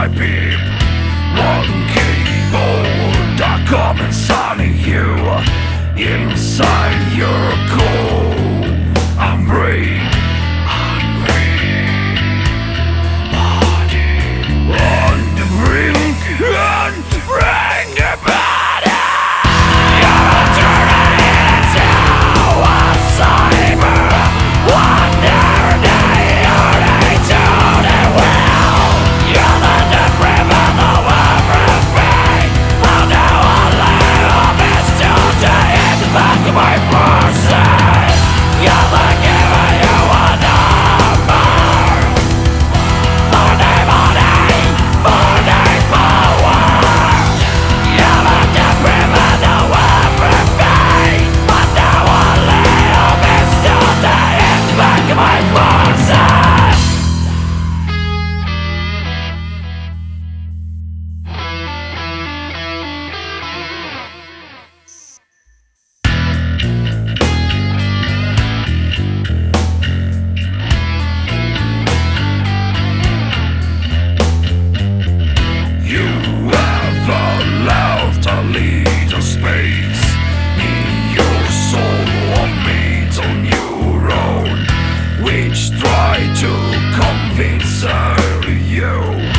my beam. One keyboard, I come inside you. Inside your core, I'm brave. On the brink and bring the body. You're turning into a cyber. Wonder day to the will. You're the criminal of everything. I'll never live this till the end back of my forces. You're the giver, you a number. For the money, for the power. You're the criminal of everything. But now I'll live this till the end back of my forces. You have allowed a little space in your soul of meat on your own, which try to convince you